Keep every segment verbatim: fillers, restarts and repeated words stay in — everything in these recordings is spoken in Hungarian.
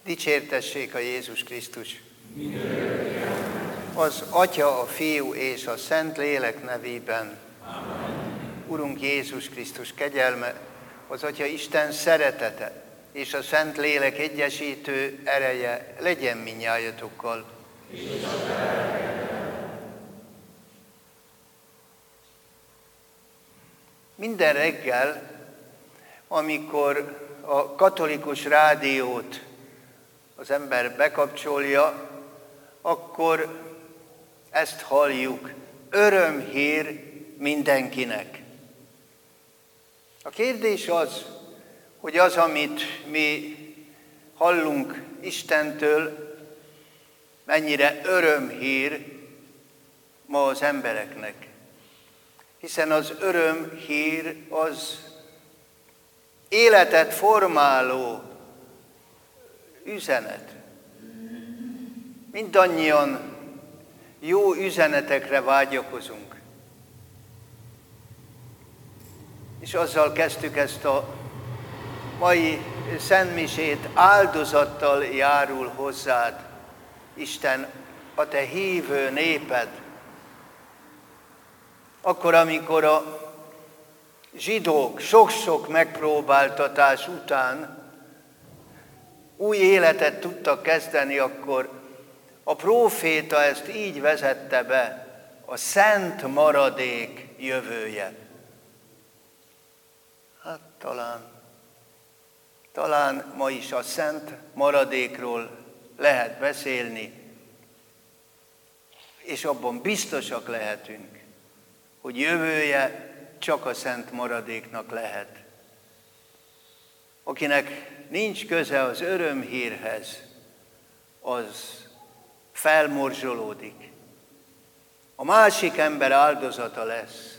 Dicsértessék a Jézus Krisztus! Az Atya, a Fiú és a Szent Lélek nevében. Amen. Urunk Jézus Krisztus kegyelme, az Atya Isten szeretete és a Szent Lélek egyesítő ereje legyen mindnyájatokkal. Minden reggel, amikor a katolikus rádiót az ember bekapcsolja, akkor ezt halljuk: örömhír mindenkinek. A kérdés az, hogy az, amit mi hallunk Istentől, mennyire örömhír ma az embereknek. Hiszen az örömhír az életet formáló üzenet. Mindannyian jó üzenetekre vágyakozunk. És azzal kezdtük ezt a mai szentmisét: áldozattal járul hozzád, Isten, a te hívő néped. Akkor, amikor a zsidók sok-sok megpróbáltatás után új életet tudtak kezdeni, akkor a próféta ezt így vezette be: a szent maradék jövője. Hát talán, talán ma is a szent maradékról lehet beszélni, és abban biztosak lehetünk, hogy jövője csak a szent maradéknak lehet. Akinek nincs köze az örömhírhez, az felmorzsolódik. A másik ember áldozata lesz.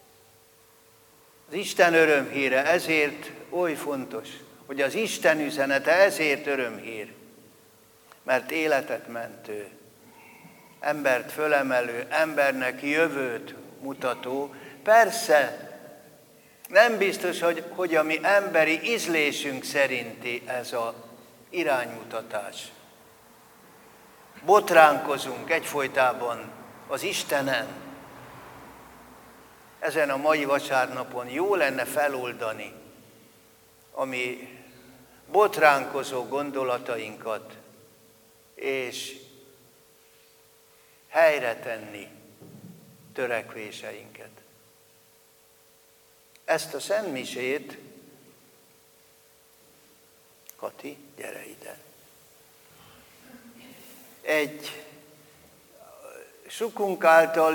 Az Isten örömhíre ezért oly fontos, hogy az Isten üzenete ezért örömhír, mert életet mentő, embert fölemelő, embernek jövőt mutató. Persze, nem biztos, hogy, hogy a mi emberi ízlésünk szerinti ez az iránymutatás. Botránkozunk egyfolytában az Istenen. Ezen a mai vasárnapon jó lenne feloldani a mi botránkozó gondolatainkat, és helyre tenni törekvéseinket. Ezt a szentmisét, Kati, gyere ide! Egy sokunk által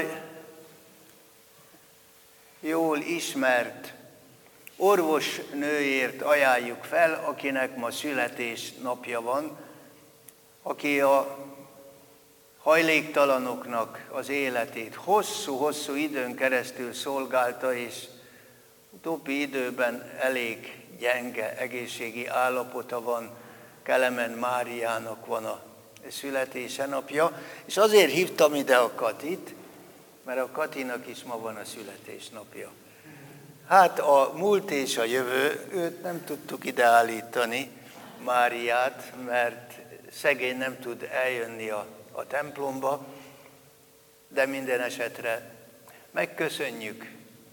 jól ismert orvosnőért ajánljuk fel, akinek ma születésnapja van, aki a hajléktalanoknak az életét hosszú-hosszú időn keresztül szolgálta, és utóbbi időben elég gyenge egészségi állapota van. Kelemen Máriának van a születése napja, és azért hívtam ide a Katit, mert a Katinak is ma van a születésnapja. Hát a múlt és a jövő, őt nem tudtuk ide állítani, Máriát, mert szegény nem tud eljönni a, a templomba, de minden esetre megköszönjük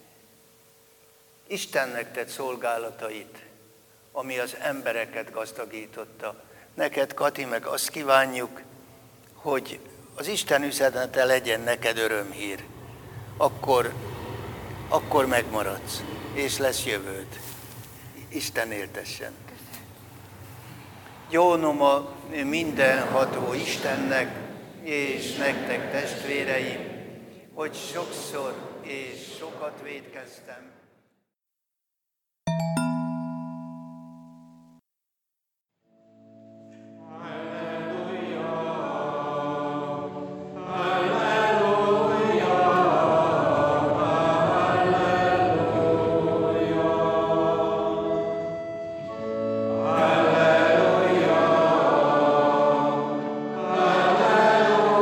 Istennek tett szolgálatait, ami az embereket gazdagította. Neked, Kati, meg azt kívánjuk, hogy az Isten üzenete legyen neked örömhír. Akkor, akkor megmaradsz, és lesz jövőd. Isten éltessen. Gyónom a mindenható Istennek, és nektek, testvéreim, hogy sokszor és sokat vétkeztem.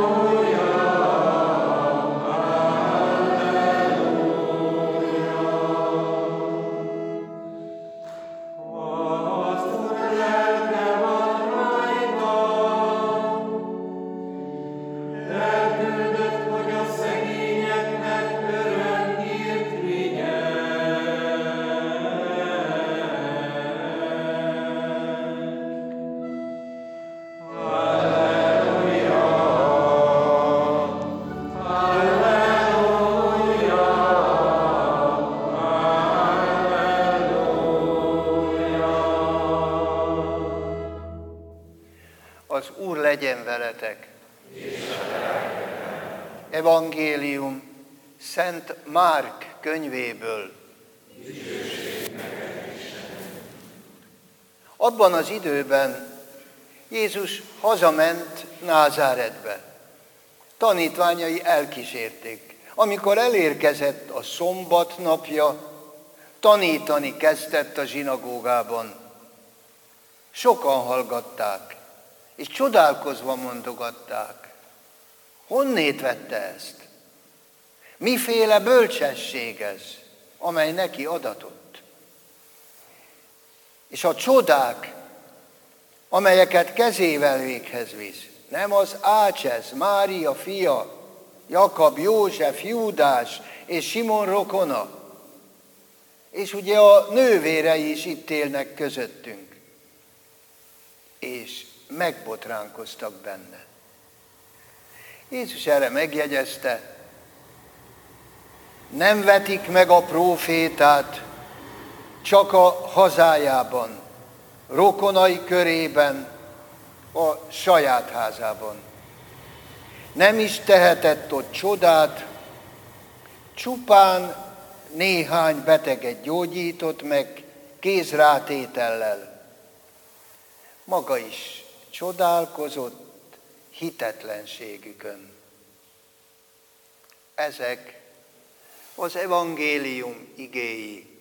Alleluia. Az Úr legyen veletek. Evangélium Szent Márk könyvéből. Abban az időben Jézus hazament Názáretbe. Tanítványai elkísérték. Amikor elérkezett a szombat napja, tanítani kezdett a zsinagógában. Sokan hallgatták, és csodálkozva mondogatták. Honnét vette ezt? Miféle bölcsesség ez, amely neki adatott? És a csodák, amelyeket kezével véghez visz, nem az Ács, Mária fia, Jakab, József, Júdás és Simon rokona, és ugye a nővérei is itt élnek közöttünk, és megbotránkoztak benne. Jézus erre megjegyezte, nem vetik meg a prófétát csak a hazájában, rokonai körében, a saját házában. Nem is tehetett ott csodát, csupán néhány beteget gyógyított meg kézrátétellel. Maga is csodálkozott hitetlenségükön. Ezek az evangélium igéi.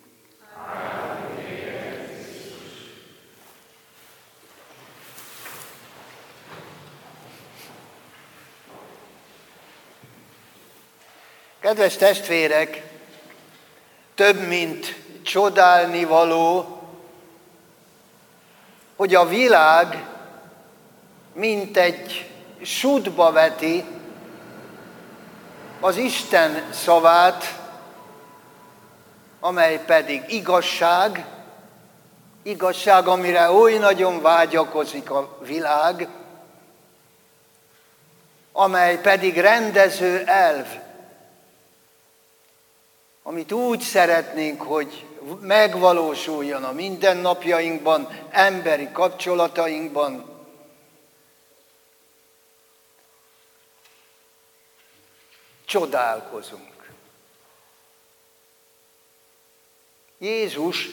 Kedves testvérek, több mint csodálnivaló, hogy a világ mint egy sudba veti az Isten szavát, amely pedig igazság, igazság, amire oly nagyon vágyakozik a világ, amely pedig rendező elv, amit úgy szeretnénk, hogy megvalósuljon a mindennapjainkban, emberi kapcsolatainkban. Csodálkozunk. Jézus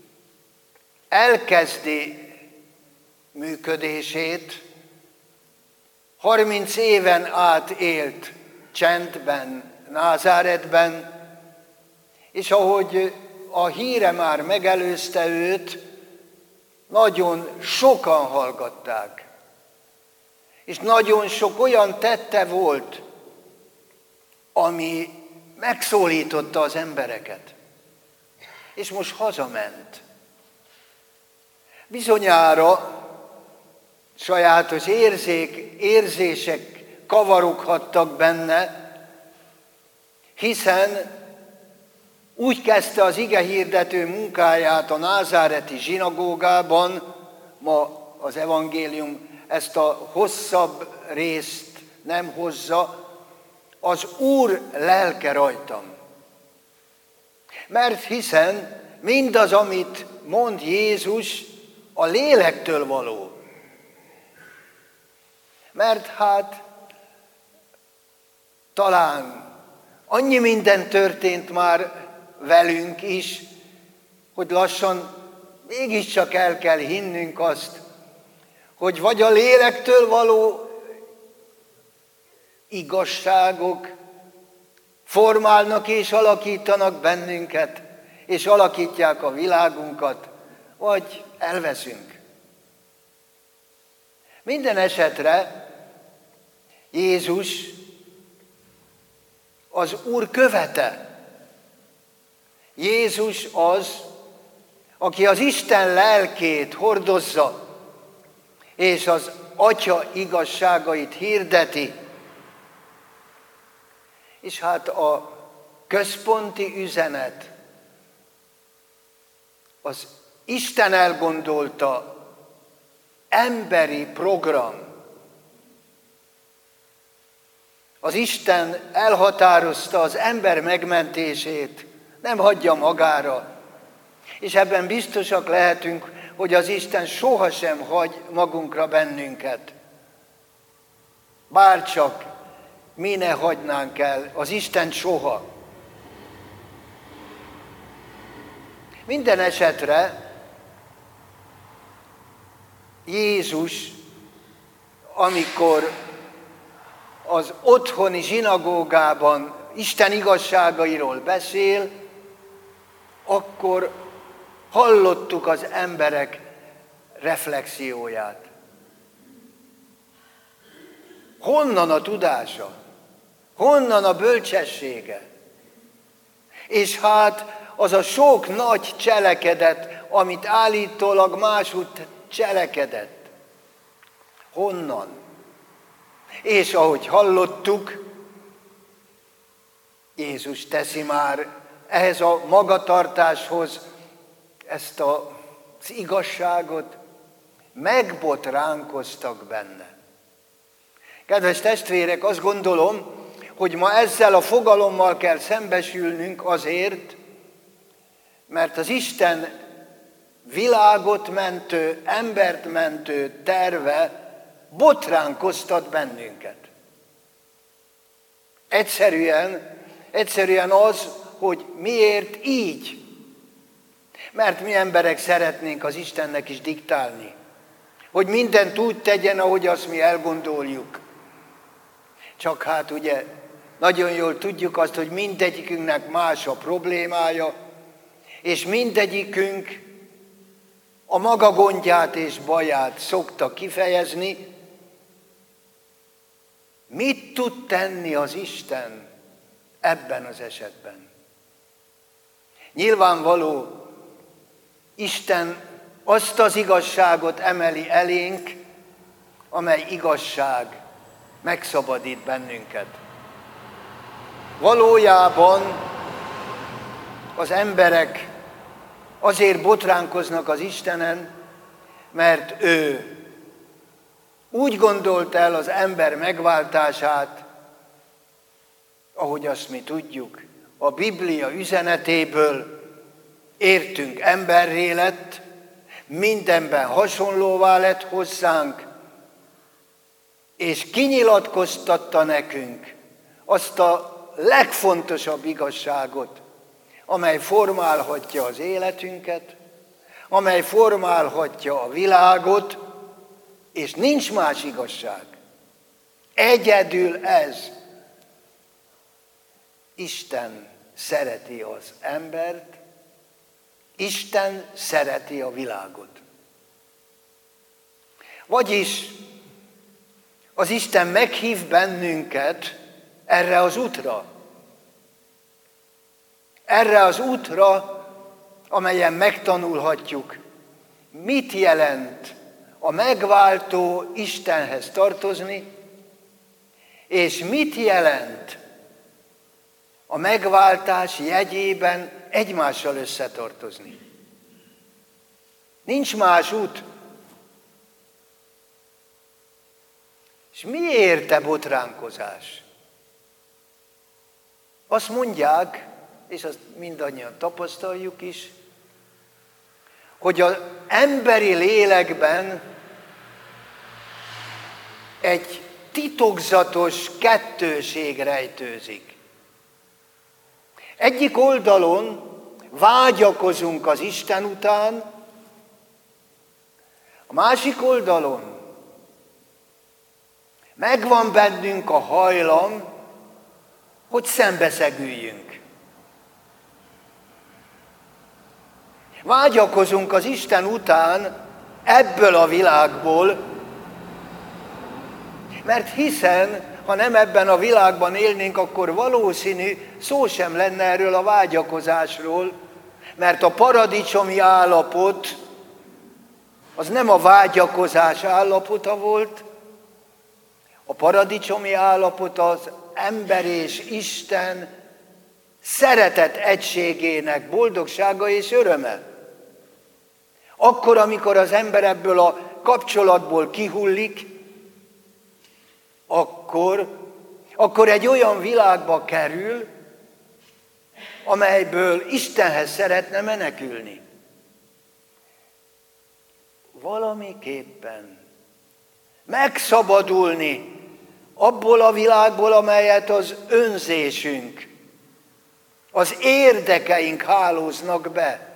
elkezdi működését, harminc éven át élt csendben, Názáretben, és ahogy a híre már megelőzte őt, nagyon sokan hallgatták. És nagyon sok olyan tette volt, ami megszólította az embereket. És most hazament. Bizonyára sajátos érzék, érzések kavaroghattak benne, hiszen úgy kezdte az igehirdető munkáját a názáreti zsinagógában, ma az evangélium ezt a hosszabb részt nem hozza, az Úr lelke rajtam. Mert hiszen mindaz, amit mond Jézus, a lélektől való. Mert hát talán annyi minden történt már velünk is, hogy lassan mégiscsak el kell hinnünk azt, hogy vagy a lélektől való igazságok formálnak és alakítanak bennünket, és alakítják a világunkat, vagy elveszünk. Minden esetre Jézus az Úr követe. Jézus az, aki az Isten lelkét hordozza, és az Atya igazságait hirdeti. És hát a központi üzenet, az Isten elgondolta emberi program. Az Isten elhatározta az ember megmentését, nem hagyja magára. És ebben biztosak lehetünk, hogy az Isten sohasem hagy magunkra bennünket. Bárcsak mi ne hagynánk el az Istent soha. Minden esetre Jézus, amikor az otthoni zsinagógában Isten igazságairól beszél, akkor hallottuk az emberek reflexióját. Honnan a tudása? Honnan a bölcsessége? És hát az a sok nagy cselekedet, amit állítólag máshogy cselekedett. Honnan? És ahogy hallottuk, Jézus teszi már ehhez a magatartáshoz ezt az igazságot, megbotránkoztak benne. Kedves testvérek, azt gondolom, hogy ma ezzel a fogalommal kell szembesülnünk azért, mert az Isten világot mentő, embert mentő terve botránkoztat bennünket. Egyszerűen, egyszerűen az, hogy miért így. Mert mi emberek szeretnénk az Istennek is diktálni, hogy mindent úgy tegyen, ahogy azt mi elgondoljuk. Csak hát ugye nagyon jól tudjuk azt, hogy mindegyikünknek más a problémája, és mindegyikünk a maga gondját és baját szokta kifejezni. Mit tud tenni az Isten ebben az esetben? Nyilvánvaló, Isten azt az igazságot emeli elénk, amely igazság megszabadít bennünket. Valójában az emberek azért botránkoznak az Istenen, mert ő úgy gondolt el az ember megváltását, ahogy azt mi tudjuk, a Biblia üzenetéből értünk emberré lett, mindenben hasonlóvá lett hozzánk, és kinyilatkoztatta nekünk azt a legfontosabb igazságot, amely formálhatja az életünket, amely formálhatja a világot, és nincs más igazság. Egyedül ez. Isten szereti az embert, Isten szereti a világot. Vagyis az Isten meghív bennünket erre az útra. Erre az útra, amelyen megtanulhatjuk, mit jelent a megváltó Istenhez tartozni, és mit jelent a megváltás jegyében egymással összetartozni. Nincs más út. És miért a botránkozás? Azt mondják, és azt mindannyian tapasztaljuk is, hogy az emberi lélekben egy titokzatos kettőség rejtőzik. Egyik oldalon vágyakozunk az Isten után, a másik oldalon megvan bennünk a hajlam, hogy szembeszegüljünk. Vágyakozunk az Isten után ebből a világból, mert hiszen, ha nem ebben a világban élnénk, akkor valószínű szó sem lenne erről a vágyakozásról, mert a paradicsomi állapot az nem a vágyakozás állapota volt, a paradicsomi állapot az ember és Isten szeretet egységének boldogsága és öröme. Akkor, amikor az ember ebből a kapcsolatból kihullik, akkor, akkor egy olyan világba kerül, amelyből Istenhez szeretne menekülni. Valamiképpen megszabadulni abból a világból, amelyet az önzésünk, az érdekeink hálóznak be.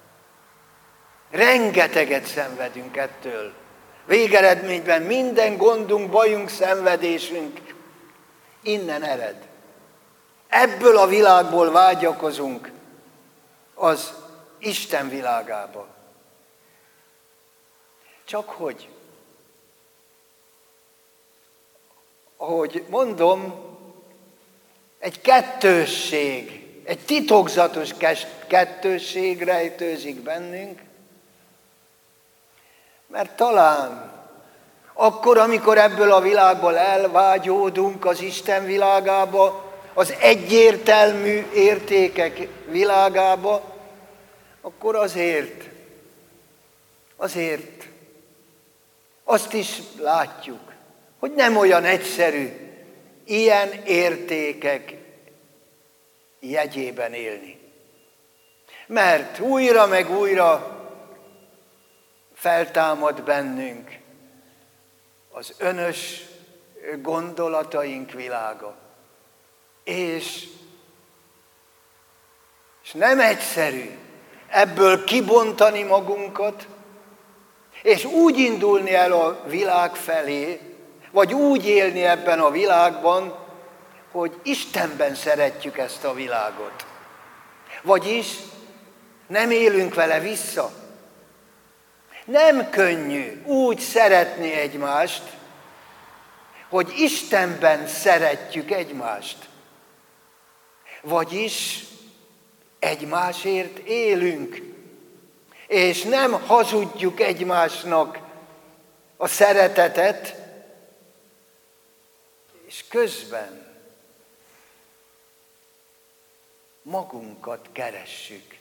Rengeteget szenvedünk ettől. Végeredményben minden gondunk, bajunk, szenvedésünk innen ered. Ebből a világból vágyakozunk az Isten világába. Csak hogy, ahogy mondom, egy kettősség, egy titokzatos kettősség rejtőzik bennünk, mert talán akkor, amikor ebből a világból elvágyódunk az Isten világába, az egyértelmű értékek világába, akkor azért, azért azt is látjuk, hogy nem olyan egyszerű ilyen értékek jegyében élni. Mert újra meg újra feltámad bennünk az önös gondolataink világa. És, és nem egyszerű ebből kibontani magunkat, és úgy indulni el a világ felé, vagy úgy élni ebben a világban, hogy Istenben szeretjük ezt a világot. Vagyis nem élünk vele vissza. Nem könnyű úgy szeretni egymást, hogy Istenben szeretjük egymást. Vagyis egymásért élünk, és nem hazudjuk egymásnak a szeretetet, és közben magunkat keressük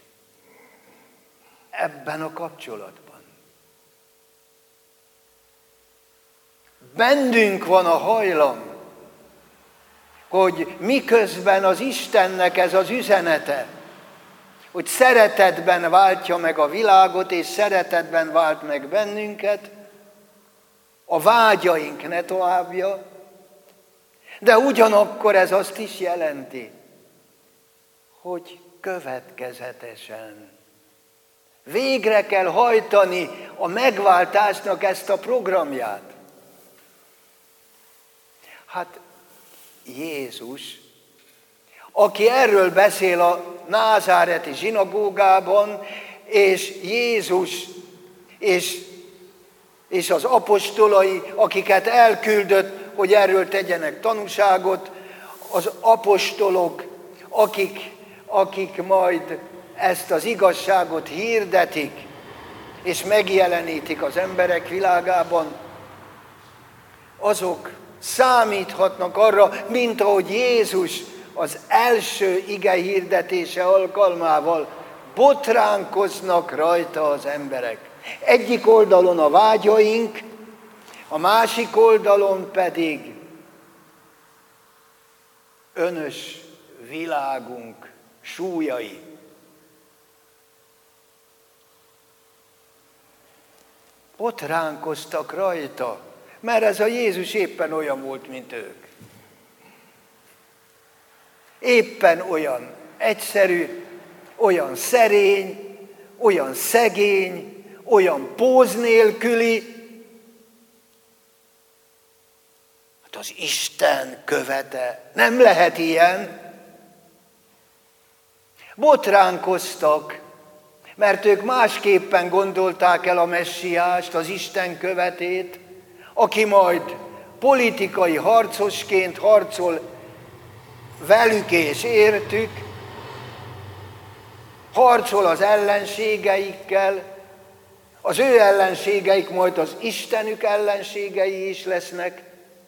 ebben a kapcsolatban. Bennünk van a hajlam, hogy miközben az Istennek ez az üzenete, hogy szeretetben váltja meg a világot, és szeretetben vált meg bennünket, a vágyaink ne továbbja, de ugyanakkor ez azt is jelenti, hogy következetesen végre kell hajtani a megváltásnak ezt a programját. Hát Jézus, aki erről beszél a názáreti zsinagógában, és Jézus és, és az apostolai, akiket elküldött, hogy erről tegyenek tanúságot, az apostolok, akik, akik majd ezt az igazságot hirdetik, és megjelenítik az emberek világában, azok számíthatnak arra, mint ahogy Jézus az első ige hirdetése alkalmával botránkoznak rajta az emberek. Egyik oldalon a vágyaink, a másik oldalon pedig önös világunk súlyai. Botránkoztak rajta, mert ez a Jézus éppen olyan volt, mint ők. Éppen olyan egyszerű, olyan szerény, olyan szegény, olyan póz nélküli. Hát az Isten követe. Nem lehet ilyen. Botránkoztak, mert ők másképpen gondolták el a messiást, az Isten követét, aki majd politikai harcosként harcol velük és értük, harcol az ellenségeikkel, az ő ellenségeik majd az Istenük ellenségei is lesznek.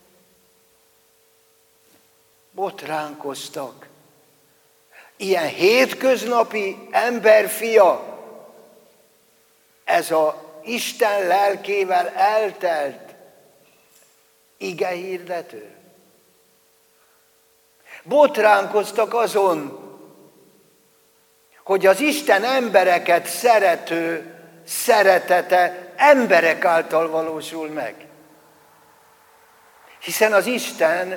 Botránkoztak. Ilyen hétköznapi emberfia, ez a Isten lelkével eltelt igehirdető. Botránkoztak azon, hogy az Isten embereket szerető szeretete emberek által valósul meg. Hiszen az Isten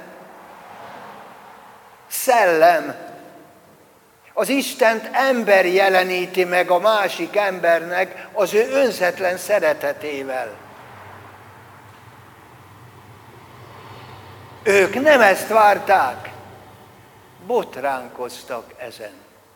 szellem. Az Istent ember jeleníti meg a másik embernek az ő önzetlen szeretetével. Ők nem ezt várták, botránkoztak ezen.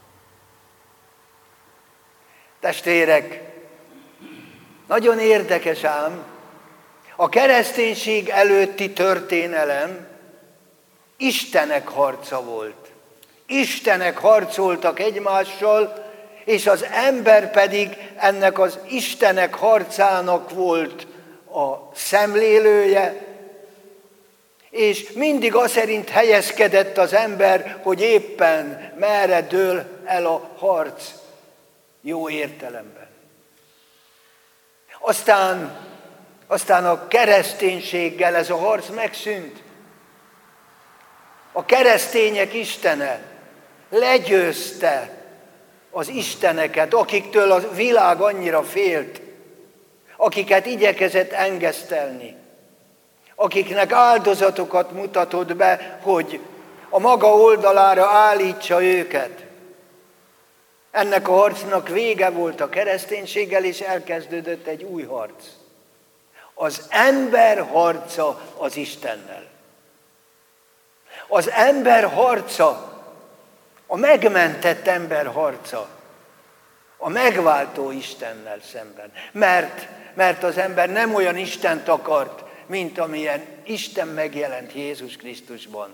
Testvérek, nagyon érdekes ám, a kereszténység előtti történelem Istenek harca volt. Istenek harcoltak egymással, és az ember pedig ennek az Istenek harcának volt a szemlélője, és mindig az szerint helyezkedett az ember, hogy éppen merre dől el a harc jó értelemben. Aztán, aztán a kereszténységgel ez a harc megszűnt. A keresztények istene legyőzte az isteneket, akiktől a világ annyira félt, akiket igyekezett engesztelni, akiknek áldozatokat mutatott be, hogy a maga oldalára állítsa őket. Ennek a harcnak vége volt a kereszténységgel, és elkezdődött egy új harc. Az ember harca az Istennel. Az ember harca, a megmentett ember harca, a megváltó Istennel szemben. Mert, mert az ember nem olyan Istent akart, mint amilyen Isten megjelent Jézus Krisztusban,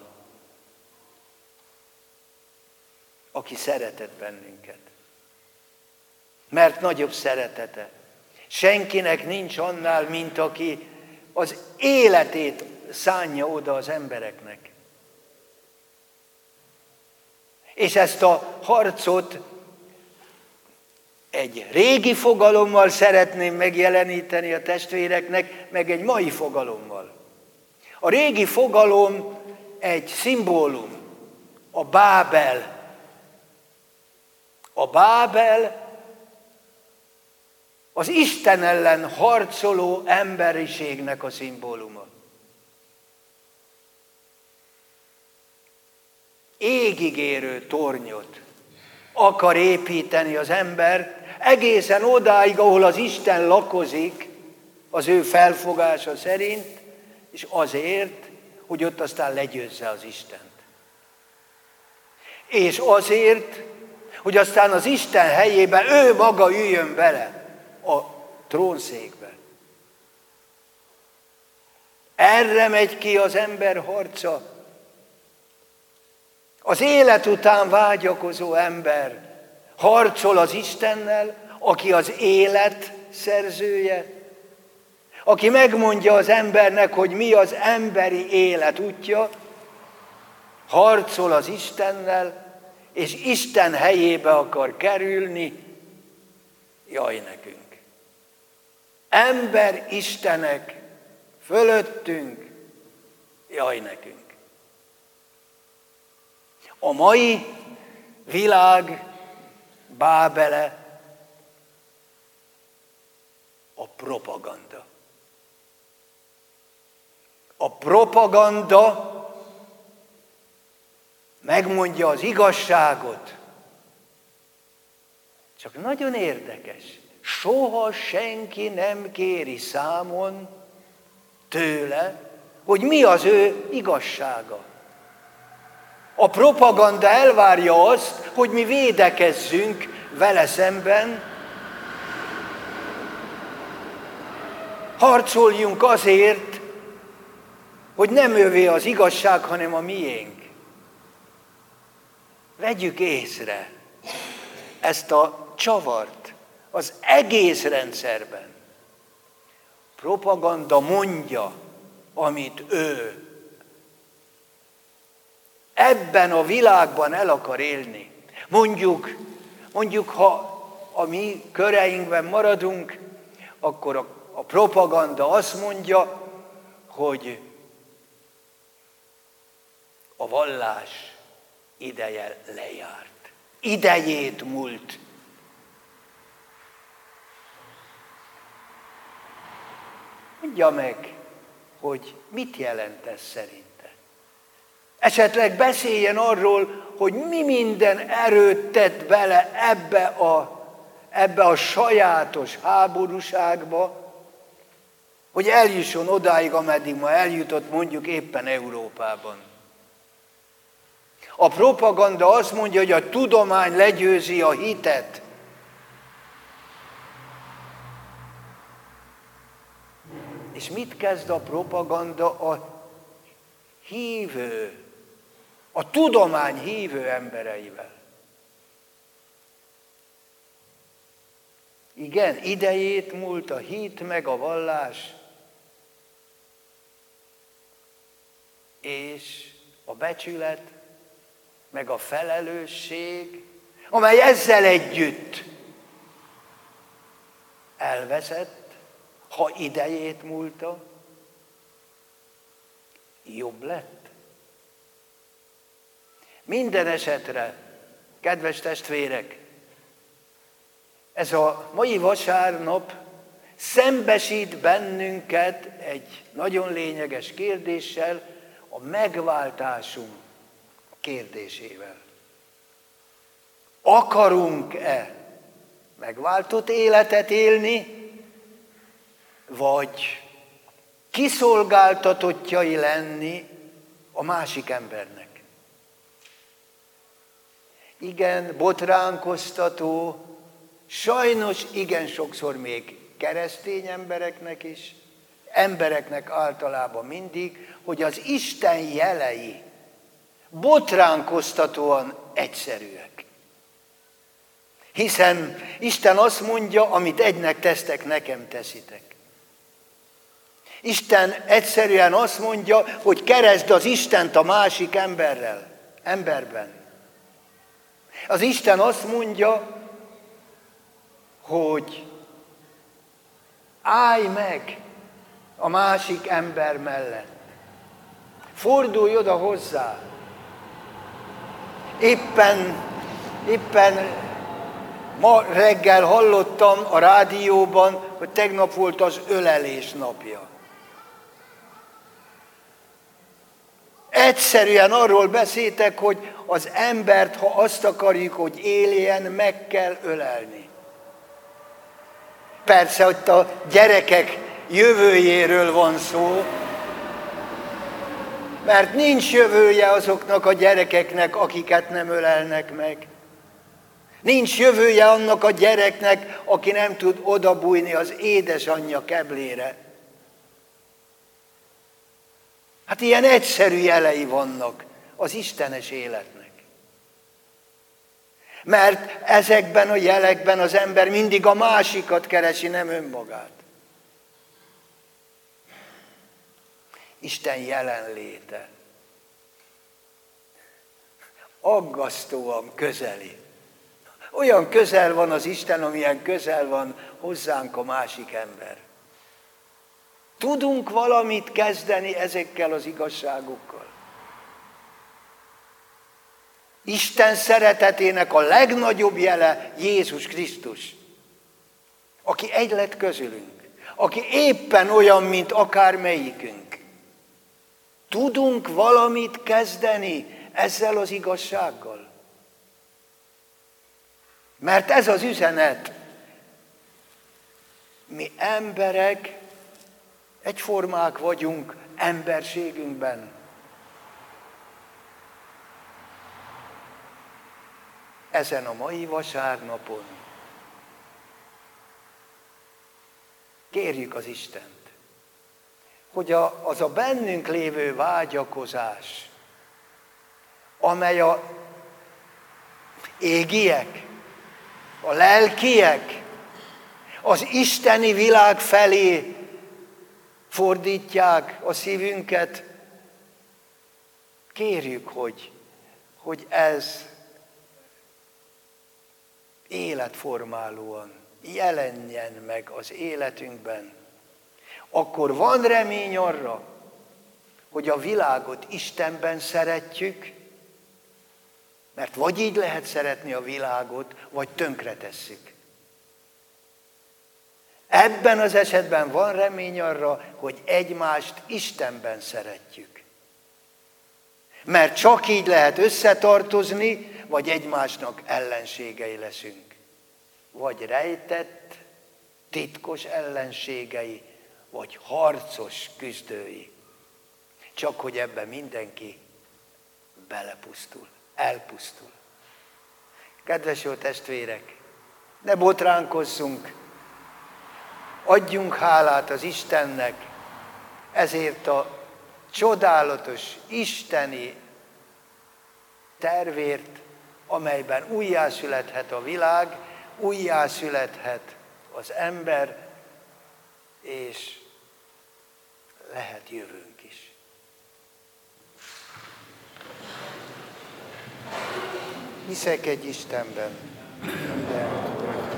aki szeretett bennünket. Mert nagyobb szeretete. Senkinek nincs annál, mint aki az életét szánja oda az embereknek. És ezt a harcot egy régi fogalommal szeretném megjeleníteni a testvéreknek, meg egy mai fogalommal. A régi fogalom egy szimbólum, a Bábel. A Bábel az Isten ellen harcoló emberiségnek a szimbóluma. Égig érő tornyot akar építeni az ember, egészen odáig, ahol az Isten lakozik, az ő felfogása szerint, és azért, hogy ott aztán legyőzze az Istent. És azért, hogy aztán az Isten helyébe ő maga üljön bele a trónszékbe. Erre megy ki az ember harca. Az élet után vágyakozó ember harcol az Istennel, aki az élet szerzője, aki megmondja az embernek, hogy mi az emberi élet útja, harcol az Istennel, és Isten helyébe akar kerülni, jaj nekünk. Ember istenek fölöttünk, jaj nekünk. A mai világ bábele a propaganda. A propaganda megmondja az igazságot. Csak nagyon érdekes, soha senki nem kéri számon tőle, hogy mi az ő igazsága. A propaganda elvárja azt, hogy mi védekezzünk vele szemben, harcoljunk azért, hogy nem ővé az igazság, hanem a miénk. Vegyük észre ezt a csavart az egész rendszerben. Propaganda mondja, amit ő ebben a világban el akar élni. Mondjuk, mondjuk ha a mi köreinkben maradunk, akkor a, a propaganda azt mondja, hogy a vallás ideje lejárt. Idejét múlt. Mondja meg, hogy mit jelent ez szerinte. Esetleg beszéljen arról, hogy mi minden erőt tett bele ebbe a, ebbe a sajátos háborúságba, hogy eljusson odáig, ameddig ma eljutott mondjuk éppen Európában. A propaganda azt mondja, hogy a tudomány legyőzi a hitet. És mit kezd a propaganda a hívő, a tudomány hívő embereivel? Igen, idejét múlt a hit meg a vallás, és a becsület, meg a felelősség, amely ezzel együtt elveszett, ha idejét múlta, jobb lett. Minden esetre, kedves testvérek, ez a mai vasárnap szembesít bennünket egy nagyon lényeges kérdéssel, a megváltásunk kérdésével. Akarunk-e megváltott életet élni, vagy kiszolgáltatottjai lenni a másik embernek? Igen, botránkoztató, sajnos igen sokszor még keresztény embereknek is, embereknek általában mindig, hogy az Isten jelei botránkoztatóan egyszerűek. Hiszen Isten azt mondja, amit egynek tesztek, nekem teszitek. Isten egyszerűen azt mondja, hogy keresd az Istent a másik emberrel, emberben. Az Isten azt mondja, hogy állj meg a másik ember mellett. Fordulj oda hozzá. Éppen, éppen ma reggel hallottam a rádióban, hogy tegnap volt az ölelés napja. Egyszerűen arról beszéltek, hogy az embert, ha azt akarjuk, hogy éljen, meg kell ölelni. Persze, ott a gyerekek jövőjéről van szó, mert nincs jövője azoknak a gyerekeknek, akiket nem ölelnek meg. Nincs jövője annak a gyereknek, aki nem tud odabújni az édesanyja keblére. Hát ilyen egyszerű jelei vannak az istenes életnek. Mert ezekben a jelekben az ember mindig a másikat keresi, nem önmagát. Isten jelenléte aggasztóan közeli. Olyan közel van az Isten, amilyen közel van hozzánk a másik ember. Tudunk valamit kezdeni ezekkel az igazságokkal? Isten szeretetének a legnagyobb jele Jézus Krisztus, aki egy lett közülünk, aki éppen olyan, mint akármelyikünk. Tudunk valamit kezdeni ezzel az igazsággal? Mert ez az üzenet. Mi emberek egyformák vagyunk emberségünkben. Ezen a mai vasárnapon kérjük az Istent, hogy a, az a bennünk lévő vágyakozás, amely a égiek, a lelkiek, az isteni világ felé fordítják a szívünket, kérjük, hogy, hogy ez életformálóan jelenjen meg az életünkben. Akkor van remény arra, hogy a világot Istenben szeretjük, mert vagy így lehet szeretni a világot, vagy tönkretesszük. Ebben az esetben van remény arra, hogy egymást Istenben szeretjük. Mert csak így lehet összetartozni, vagy egymásnak ellenségei leszünk. Vagy rejtett, titkos ellenségei, vagy harcos küzdői. Csak hogy ebben mindenki belepusztul, elpusztul. Kedves jó testvérek, ne botránkozzunk, adjunk hálát az Istennek ezért a csodálatos isteni tervért, amelyben újjászülethet a világ, újjászülethet az ember, és lehet jövőnk is. Hiszek egy Istenben, minden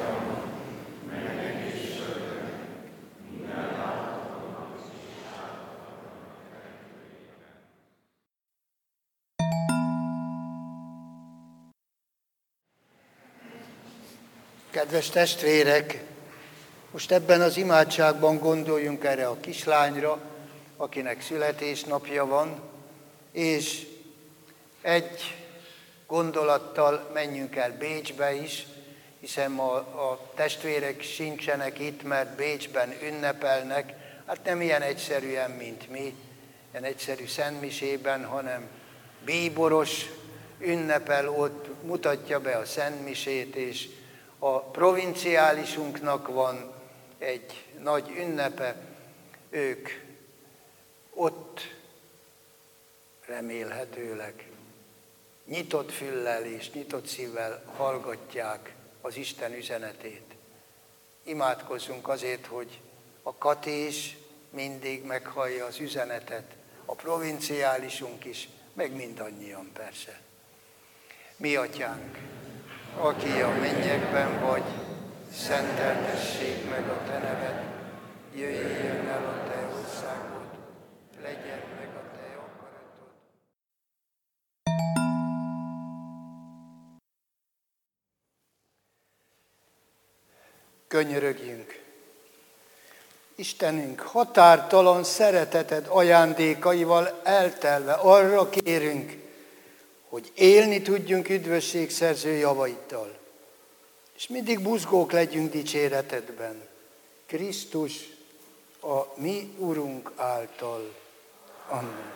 Kedves testvérek, most ebben az imádságban gondoljunk erre a kislányra, akinek születésnapja van, és egy gondolattal menjünk el Bécsbe is, hiszen ma a testvérek sincsenek itt, mert Bécsben ünnepelnek, hát nem ilyen egyszerűen, mint mi, ilyen egyszerű szentmisében, hanem bíboros ünnepel, ott mutatja be a szentmisét, és a provinciálisunknak van egy nagy ünnepe, ők ott remélhetőleg nyitott füllel és nyitott szívvel hallgatják az Isten üzenetét. Imádkozzunk azért, hogy a katés mindig meghallja az üzenetet, a provinciálisunk is, meg mindannyian persze. Mi atyánk, aki a mennyekben vagy, szenteltessék meg a te neved, jöjjön el a te országod, legyen meg a te akaratod. Könyörögjünk! Istenünk, határtalan szereteted ajándékaival eltelve arra kérünk, hogy élni tudjunk üdvösségszerző javaiddal, és mindig buzgók legyünk dicséretedben. Krisztus, a mi Urunk által. Amen.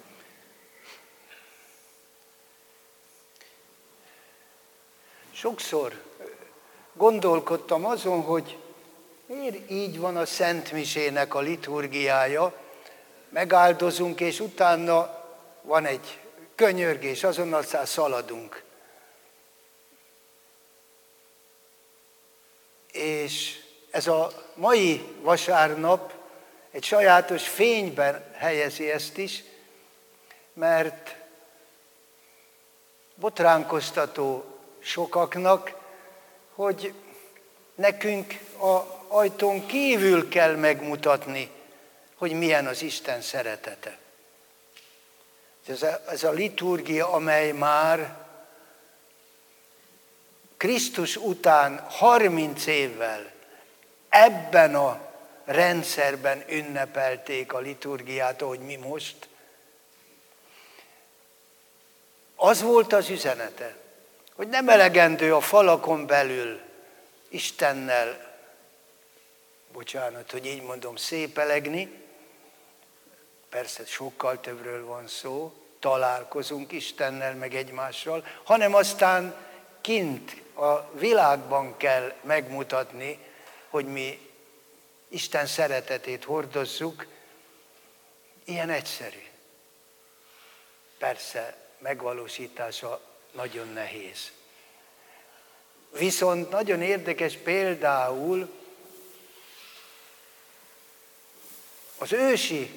Sokszor gondolkodtam azon, hogy miért így van a Szentmisének a liturgiája, megáldozunk, és utána van egy könyörgés, azonnal szaladunk. És ez a mai vasárnap egy sajátos fényben helyezi ezt is, mert botránkoztató sokaknak, hogy nekünk az ajtón kívül kell megmutatni, hogy milyen az Isten szeretete. Ez a, ez a liturgia, amely már Krisztus után harminc évvel ebben a rendszerben ünnepelték a liturgiát, ahogy mi most. Az volt az üzenete, hogy nem elegendő a falakon belül Istennel, bocsánat, hogy így mondom, szépelegni, persze sokkal többről van szó, találkozunk Istennel meg egymással, hanem aztán kint a világban kell megmutatni, hogy mi Isten szeretetét hordozzuk. Ilyen egyszerű. Persze megvalósítása nagyon nehéz. Viszont nagyon érdekes például az ősi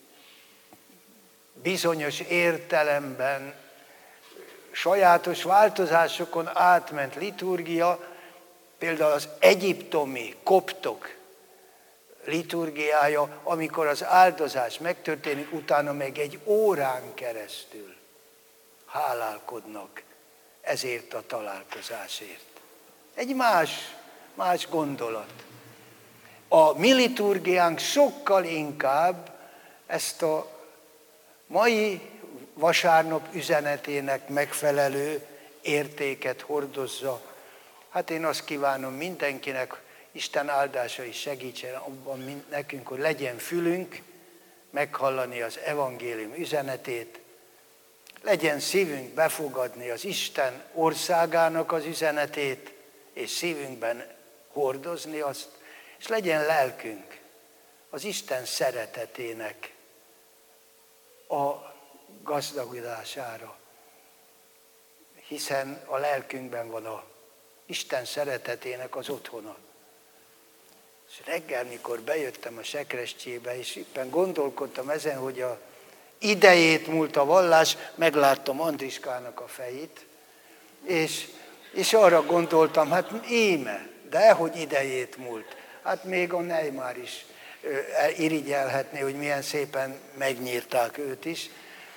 bizonyos értelemben sajátos változásokon átment liturgia, például az egyiptomi koptok liturgiája, amikor az áldozás megtörténik, utána meg egy órán keresztül hálálkodnak ezért a találkozásért. Egy más, más gondolat. A mi liturgiánk sokkal inkább ezt a mai vasárnap üzenetének megfelelő értéket hordozza. Hát én azt kívánom mindenkinek, Isten áldása is segítsen abban nekünk, hogy legyen fülünk meghallani az evangélium üzenetét, legyen szívünk befogadni az Isten országának az üzenetét, és szívünkben hordozni azt, és legyen lelkünk az Isten szeretetének a gazdagodására, hiszen a lelkünkben van a Isten szeretetének az otthona. És reggel, mikor bejöttem a Sekrestjébe, és éppen gondolkodtam ezen, hogy a idejét múlt a vallás, megláttam Andriskának a fejét, és, és arra gondoltam, hát íme, de hogy idejét múlt. Hát még a Neymar is irigyelhetné, hogy milyen szépen megnyírták őt is.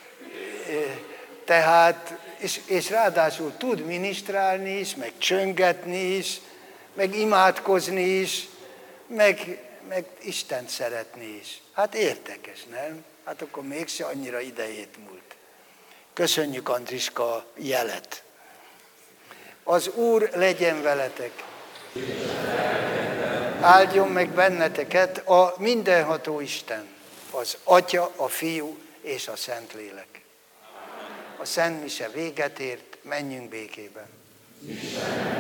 Tehát, és, és ráadásul tud minisztrálni is, meg csöngetni is, meg imádkozni is, meg, meg Istent szeretni is. Hát érdekes, nem? Hát akkor mégse annyira idejét múlt. Köszönjük, Andriska, a jelet. Az Úr legyen veletek. Áldjon meg benneteket a mindenható Isten, az Atya, a Fiú és a Szentlélek. A Szent Mise véget ért, menjünk békében.